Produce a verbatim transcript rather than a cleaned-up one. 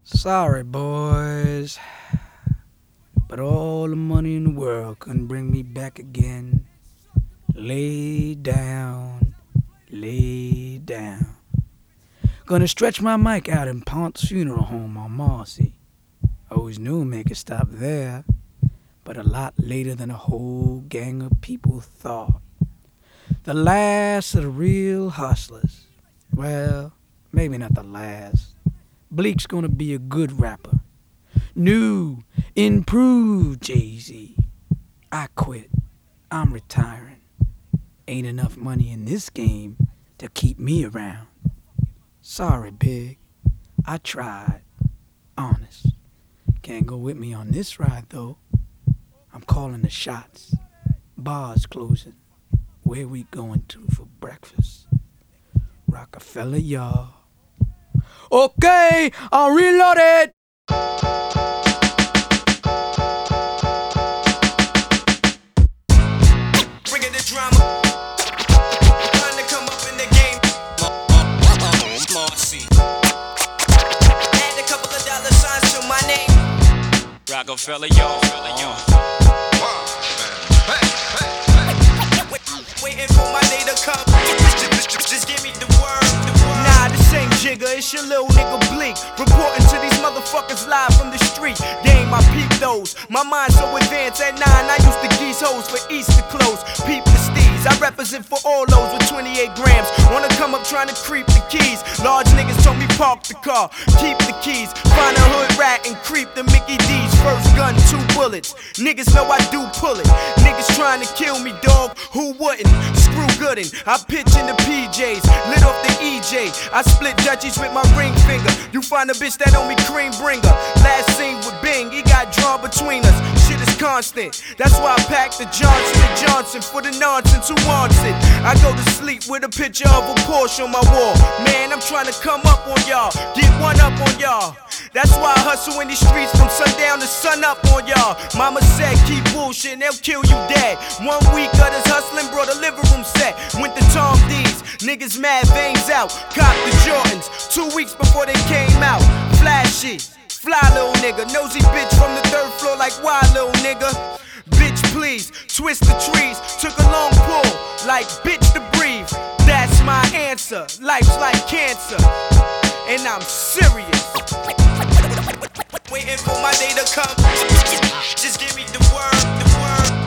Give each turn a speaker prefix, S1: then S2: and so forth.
S1: Sorry, boys, but all the money in the world couldn't bring me back again. Lay down, lay down. Gonna stretch my mic out in Pont's funeral home on Marcy. Always knew make it stop there, but a lot later than a whole gang of people thought. The last of the real hustlers. Well, maybe not the last. Bleek's gonna be a good rapper. New, improved Jay-Z. I quit. I'm retiring. Ain't enough money in this game to keep me around. Sorry, Big. I tried. Honest. Can't go with me on this ride, though. I'm calling the shots. Bar's closing. Where we going to for breakfast? Rockefeller, y'all. Okay, I'll reload it.
S2: Bringing the drama. Trying to come up in the game. Marcy. Add a couple of dollar signs to my name. Rockefeller, y'all. Waiting for my day to come. Just give me the word, the word. Nah, this ain't Jigga, it's your little nigga Bleek. Reporting to these motherfuckers live from the street. Game, I peep those. My mind so advanced at nine, I used to geese hoes for Easter clothes. Peep the steez, I represent for all those with twenty-eight grams. Wanna come up trying to creep the keys. Large niggas told me park the car, keep the keys. Find a hood rat and creep the Mickey D's. First gun, two bullets. Niggas know I do pull it. Niggas trying to kill me, dog. Who wouldn't? Screw Goodin'. I pitch in the P Js, lit off the E J. I split Dutchies with my ring finger. You find a bitch that on me cream bringer. Last scene with Bing, he got drawn between us. Shit is constant. That's why I pack the Johnson and Johnson for the nonsense who wants it. I go to sleep with a picture of a Porsche on my wall. Man, I'm trying to come up on y'all, get one up on y'all. That's why I hustle in these streets from sundown to sun up on y'all. Mama said keep bullshit, they'll kill you dead. One week of this hustling brought a living room set. Went to Tom D's, niggas mad veins out. Cop the Jordans, two weeks before they came out. Flashy, fly little nigga. Nosy bitch from the third floor like why little nigga. Bitch please, twist the trees. Took a long pull, like bitch to breathe. That's my answer, life's like cancer. And I'm serious. Waiting for my day to come. Just give me the word, the word.